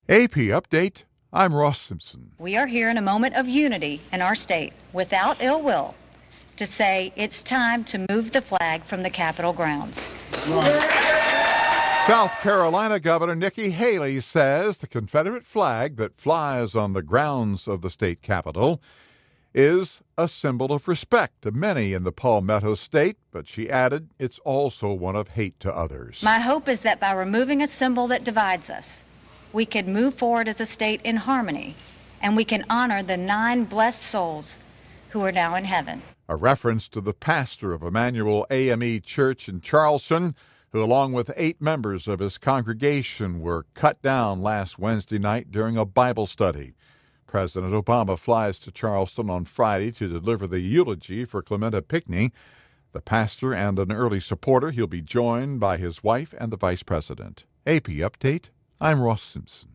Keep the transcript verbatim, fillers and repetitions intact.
A P Update, I'm Ross Simpson. We are here in a moment of unity in our state, without ill will, to say it's time to move the flag from the Capitol grounds. South Carolina Governor Nikki Haley says the Confederate flag that flies on the grounds of the state capitol is a symbol of respect to many in the Palmetto State, but she added it's also one of hate to others. My hope is that by removing a symbol that divides us, we can move forward as a state in harmony, and we can honor the nine blessed souls who are now in heaven. A reference to the pastor of Emmanuel A M E Church in Charleston, who along with eight members of his congregation were cut down last Wednesday night during a Bible study. President Obama flies to Charleston on Friday to deliver the eulogy for Clementa Pinckney, the pastor and an early supporter. He'll be joined by his wife and the vice president. A P Update, I'm Ross Simpson.